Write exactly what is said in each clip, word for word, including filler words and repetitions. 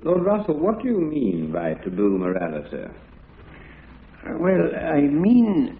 Lord Russell, what do you mean by taboo morality? Well, I mean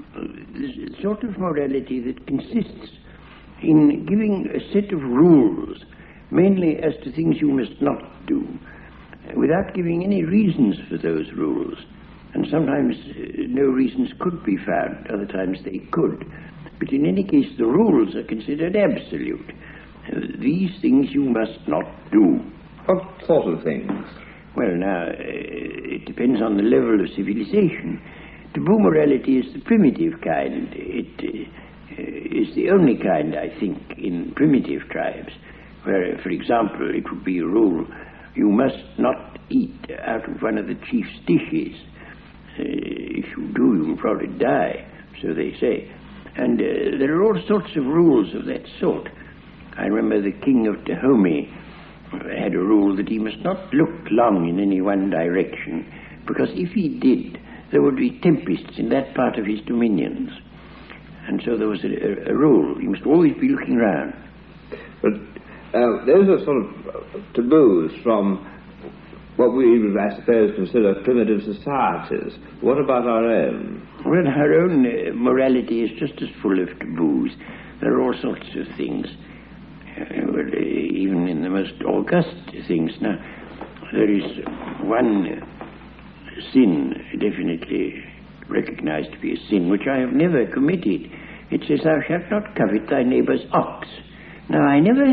the sort of morality that consists in giving a set of rules, mainly as to things you must not do, without giving any reasons for those rules. And sometimes uh, no reasons could be found, other times they could. But in any case, the rules are considered absolute. Uh, these things you must not do. What sort of things? Well, now, uh, it depends on the level of civilization. Taboo morality is the primitive kind. It uh, is the only kind, I think, in primitive tribes, where, for example, it would be a rule, you must not eat out of one of the chief's dishes. Uh, if you do, you will probably die, so they say. And uh, there are all sorts of rules of that sort. I remember the king of Dahomey had a rule that he must not look long in any one direction, because if he did, there would be tempests in that part of his dominions. And so there was a, a, a rule, you must always be looking round. But uh, those are sort of taboos from what we would, I suppose, consider primitive societies. What about our own? Well, our own uh, morality is just as full of taboos. There are all sorts of things, uh, well, uh, even in the most august things. Now, there is one uh, sin, definitely recognized to be a sin, which I have never committed. It says, thou shalt not covet thy neighbour's ox. Now, I never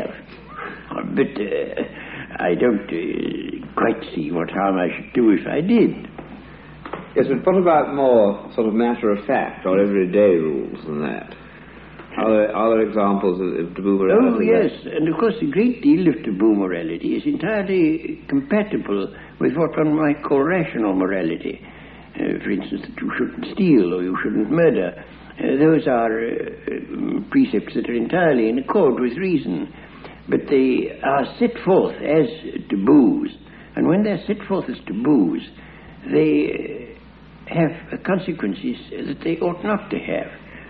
have, but uh, I don't uh, quite see what harm I should do if I did. Yes, but what about more sort of matter-of-fact or everyday rules than that? Are there, are there examples of, of taboo morality? Oh, yes, and of course a great deal of taboo morality is entirely compatible with what one might call rational morality. Uh, for instance, that you shouldn't steal or you shouldn't murder. Uh, those are uh, precepts that are entirely in accord with reason. But they are set forth as taboos. And when they're set forth as taboos, they have consequences that they ought not to have.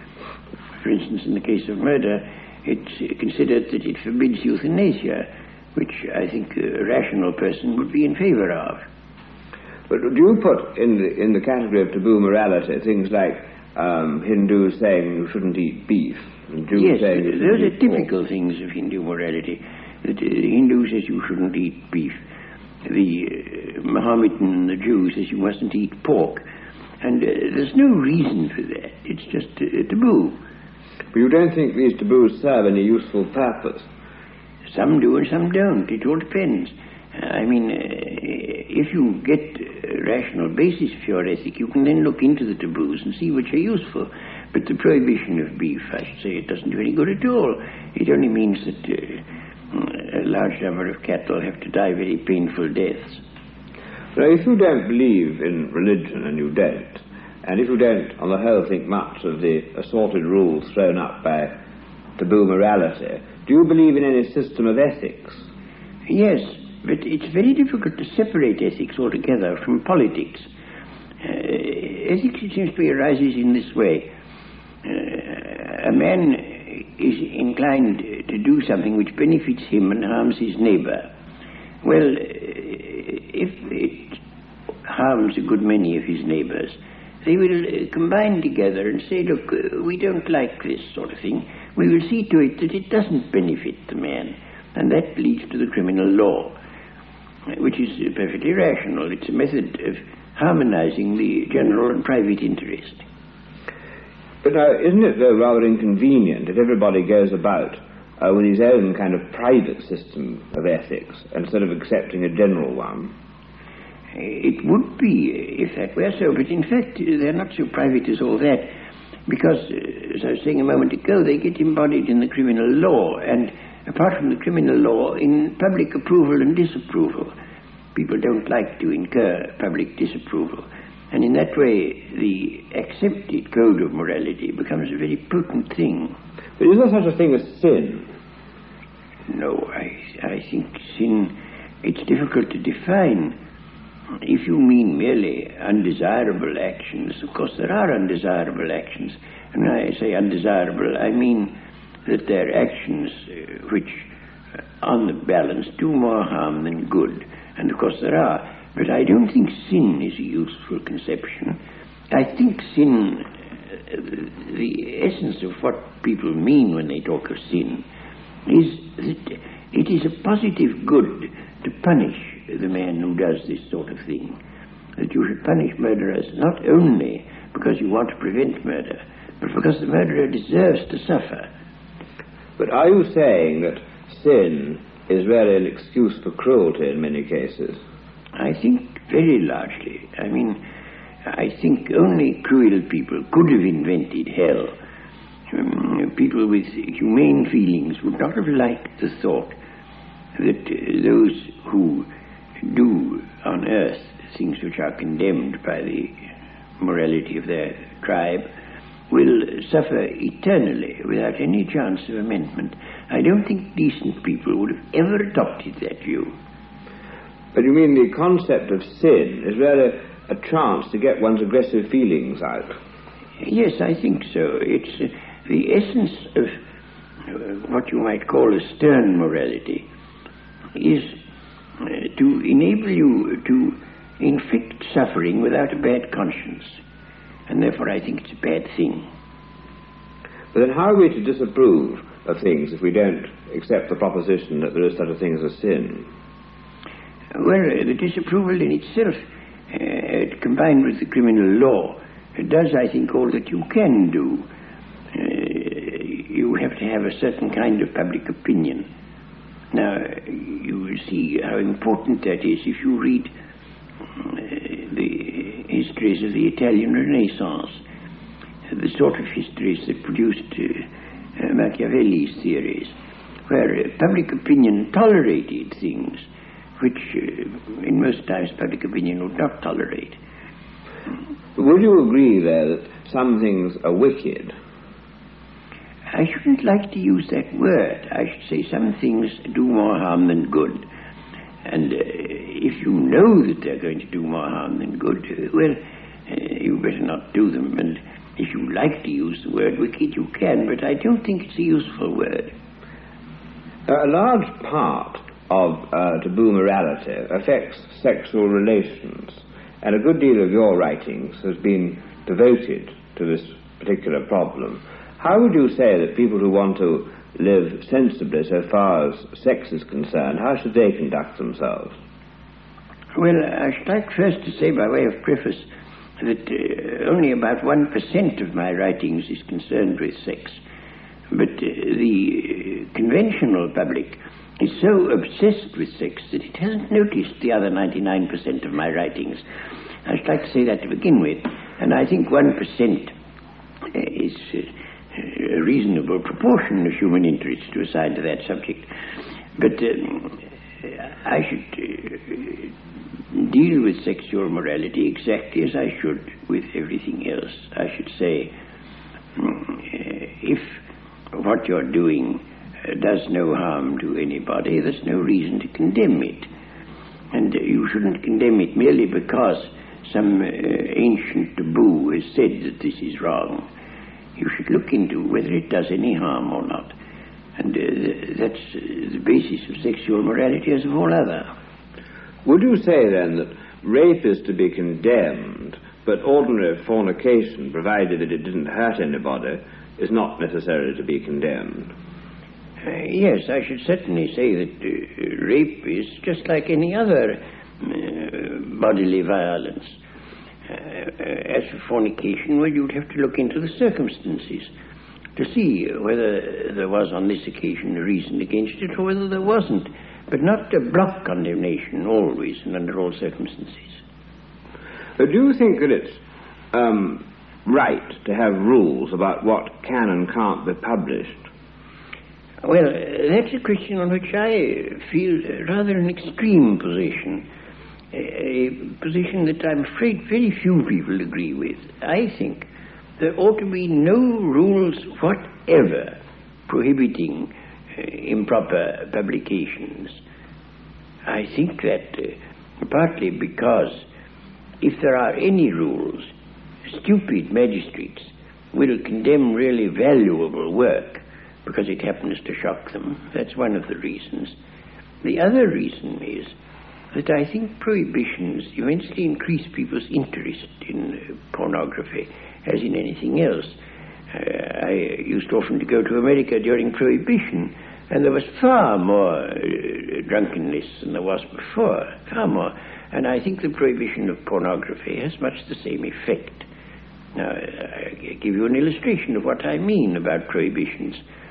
For instance, in the case of murder, it's considered that it forbids euthanasia, which I think a rational person would be in favor of. But do you put in the, in the category of taboo morality things like um, Hindus saying you shouldn't eat beef? And Jews yes, saying you those are eat typical pork. things of Hindu morality. The, the Hindu says you shouldn't eat beef. The uh, Mohammedan and the Jew says you mustn't eat pork. And uh, there's no reason for that. It's just a, a taboo. But you don't think these taboos serve any useful purpose? Some do and some don't. It all depends. I mean, uh, if you get a rational basis for your ethic, you can then look into the taboos and see which are useful. But the prohibition of beef, I should say, it doesn't do any good at all. It only means that uh, a large number of cattle have to die very painful deaths. Now, if you don't believe in religion, and you don't, and if you don't, on the whole, think much of the assorted rules thrown up by taboo morality, do you believe in any system of ethics? Yes, but it's very difficult to separate ethics altogether from politics. Uh, ethics, it seems to me, arises in this way. Uh, a man is inclined to do something which benefits him and harms his neighbour. Well, if it harms a good many of his neighbours, they will uh, combine together and say, look, uh, we don't like this sort of thing. We will see to it that it doesn't benefit the man. And that leads to the criminal law, which is uh, perfectly rational. It's a method of harmonizing the general and private interest. But now, isn't it, though, rather inconvenient if everybody goes about uh, with his own kind of private system of ethics instead of accepting a general one? It would be if that were so, but in fact they're not so private as all that, because, as I was saying a moment ago, they get embodied in the criminal law, and apart from the criminal law, in public approval and disapproval. People don't like to incur public disapproval, and in that way the accepted code of morality becomes a very potent thing. But is there such a thing as sin? No, I, I think sin, it's difficult to define. If you mean merely undesirable actions, of course there are undesirable actions. And when I say undesirable, I mean that they're actions uh, which, uh, on the balance, do more harm than good. And of course there are. But I don't think sin is a useful conception. I think sin, uh, the essence of what people mean when they talk of sin, is that it is a positive good to punish the man who does this sort of thing. That you should punish murderers not only because you want to prevent murder, but because the murderer deserves to suffer. But are you saying that sin is really an excuse for cruelty in many cases? I think very largely. I mean, I think only cruel people could have invented hell. Um, people with humane feelings would not have liked the thought that uh, those who do on earth things which are condemned by the morality of their tribe will suffer eternally without any chance of amendment. I don't think decent people would have ever adopted that view. But you mean the concept of sin is really a chance to get one's aggressive feelings out? Yes, I think so. It's uh, the essence of uh, what you might call a stern morality is uh, to enable you to inflict suffering without a bad conscience. And therefore I think it's a bad thing. But then how are we to disapprove of things if we don't accept the proposition that there is such a thing as a sin? Well, uh, the disapproval in itself, uh, combined with the criminal law, does, I think, all that you can do. Uh, you have to have a certain kind of public opinion. Now, you will see how important that is if you read uh, the histories of the Italian Renaissance, the sort of histories that produced uh, uh, Machiavelli's theories, where uh, public opinion tolerated things which uh, in most times public opinion would not tolerate. Would you agree there that some things are wicked? I shouldn't like to use that word. I should say some things do more harm than good. And uh, if you know that they're going to do more harm than good, uh, well, uh, you better not do them. And if you like to use the word wicked, you can, but I don't think it's a useful word. Uh, a large part of uh, taboo morality affects sexual relations, and a good deal of your writings has been devoted to this particular problem. How would you say that people who want to live sensibly so far as sex is concerned, how should they conduct themselves? Well, I should like first to say by way of preface that uh, only about one percent of my writings is concerned with sex. But uh, the conventional public is so obsessed with sex that it hasn't noticed the other ninety-nine percent of my writings. I should like to say that to begin with. And I think one percent is uh, a reasonable proportion of human interest to assign to that subject. But um, I should uh, deal with sexual morality exactly as I should with everything else. I should say, um, if what you're doing uh, does no harm to anybody, there's no reason to condemn it. And uh, you shouldn't condemn it merely because some uh, ancient taboo has said that this is wrong. You should look into whether it does any harm or not. And uh, that's uh, the basis of sexual morality as of all other. Would you say then that rape is to be condemned, but ordinary fornication, provided that it didn't hurt anybody, is not necessarily to be condemned? Uh, yes, I should certainly say that uh, rape is just like any other uh, bodily violence. Uh, uh, as for fornication, well, you'd have to look into the circumstances to see whether there was on this occasion a reason against it or whether there wasn't, but not to block condemnation always and under all circumstances. But do you think that it's um, right to have rules about what can and can't be published? Well, uh, that's a question on which I feel rather an extreme position, a position that I'm afraid very few people agree with. I think there ought to be no rules whatever prohibiting uh, improper publications. I think that uh, partly because if there are any rules, stupid magistrates will condemn really valuable work because it happens to shock them. That's one of the reasons. The other reason is that I think prohibitions immensely increase people's interest in uh, pornography, as in anything else. Uh, I used often to go to America during Prohibition, and there was far more uh, drunkenness than there was before, far more. And I think the prohibition of pornography has much the same effect. Now, I give you an illustration of what I mean about prohibitions.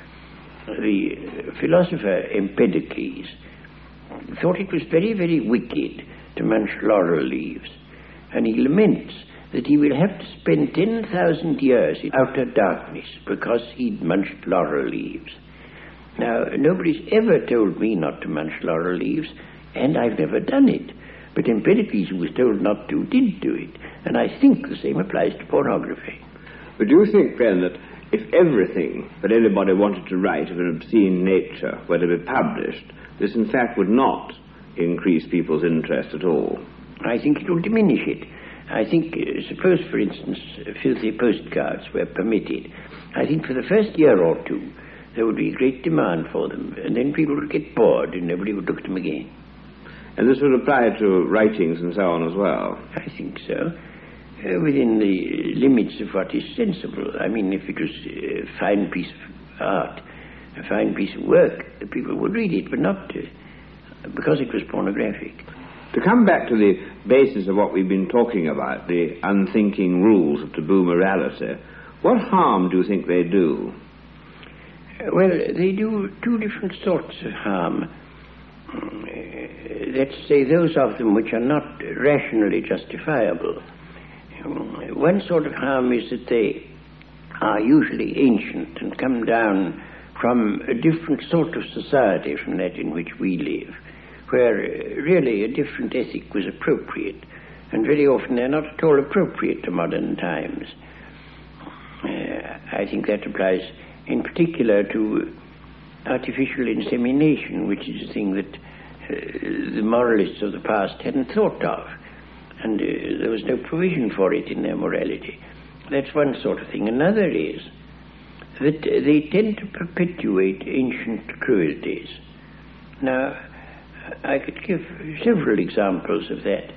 The philosopher Empedocles thought it was very, very wicked to munch laurel leaves, and he laments that he will have to spend ten thousand years in outer darkness because he'd munched laurel leaves. Now, nobody's ever told me not to munch laurel leaves, and I've never done it. But Empedocles, who was told not to, did do it, and I think the same applies to pornography. But do you think, then, that if everything that anybody wanted to write of an obscene nature were to be published, this in fact would not increase people's interest at all? I think it will diminish it. I think, uh, suppose, for instance, uh, filthy postcards were permitted. I think for the first year or two, there would be a great demand for them, and then people would get bored and nobody would look at them again. And this would apply to writings and so on as well? I think so. Uh, within the limits of what is sensible. I mean, if it was a fine piece of art, a fine piece of work, the people would read it, but not uh, because it was pornographic. To come back to the basis of what we've been talking about, the unthinking rules of taboo morality, what harm do you think they do? Uh, well, they do two different sorts of harm. Uh, let's say those of them which are not rationally justifiable. Um, one sort of harm is that they are usually ancient and come down from a different sort of society from that in which we live, where uh, really a different ethic was appropriate, and very often they're not at all appropriate to modern times. Uh, I think that applies in particular to artificial insemination, which is a thing that uh, the moralists of the past hadn't thought of, and uh, there was no provision for it in their morality. That's one sort of thing. Another is that they tend to perpetuate ancient cruelties. Now, I could give several examples of that.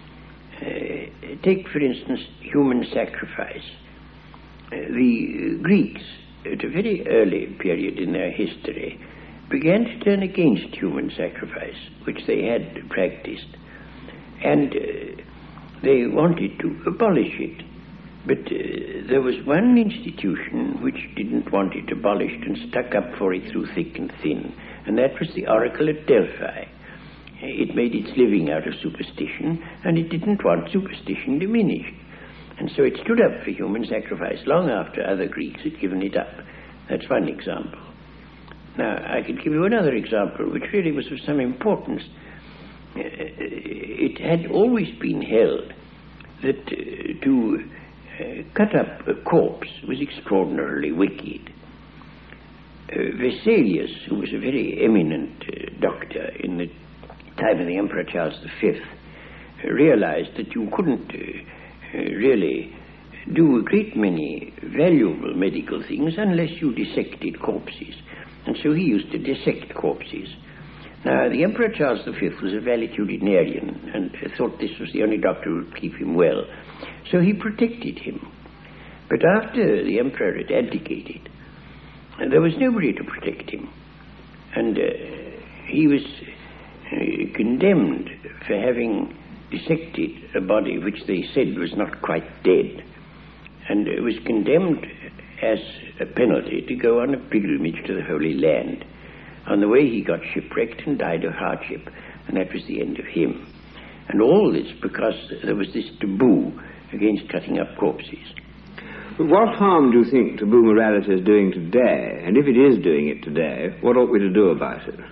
Uh, take, for instance, human sacrifice. Uh, the Greeks, at a very early period in their history, began to turn against human sacrifice, which they had practiced, and uh, they wanted to abolish it. But uh, there was one institution which didn't want it abolished and stuck up for it through thick and thin, and that was the oracle at Delphi. It made its living out of superstition, and it didn't want superstition diminished. And so it stood up for human sacrifice long after other Greeks had given it up. That's one example. Now, I could give you another example, which really was of some importance. Uh, it had always been held that uh, to uh, cut up a corpse was extraordinarily wicked. Uh, Vesalius, who was a very eminent uh, doctor in the time of the Emperor Charles the Fifth, uh, realized that you couldn't uh, uh, really do a great many valuable medical things unless you dissected corpses. And so he used to dissect corpses. Now, the Emperor Charles the Fifth was a valetudinarian and thought this was the only doctor who would keep him well. So he protected him. But after the Emperor had abdicated, there was nobody to protect him. And uh, he was uh, condemned for having dissected a body which they said was not quite dead, and uh, was condemned as a penalty to go on a pilgrimage to the Holy Land. On the way he got shipwrecked and died of hardship, and that was the end of him. And all this because there was this taboo against cutting up corpses. But what harm do you think taboo morality is doing today? And if it is doing it today, what ought we to do about it?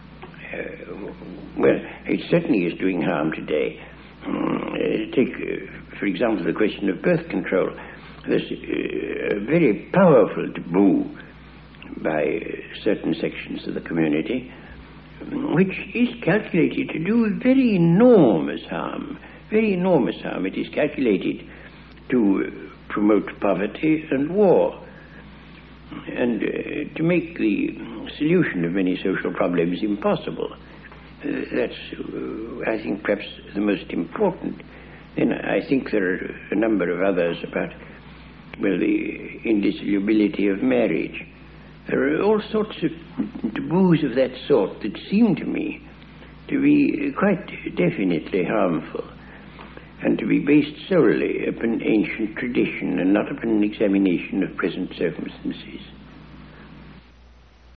Uh, well, it certainly is doing harm today. Um, uh, take, uh, for example, the question of birth control. There's uh, a very powerful taboo by uh, certain sections of the community, which is calculated to do very enormous harm. Very enormous harm. It is calculated to uh, promote poverty and war, and uh, to make the solution of many social problems impossible. uh, that's, uh, I think, perhaps the most important. Then I think there are a number of others about, well, the indissolubility of marriage. There are all sorts of taboos of that sort that seem to me to be quite definitely harmful, and to be based solely upon ancient tradition and not upon an examination of present circumstances.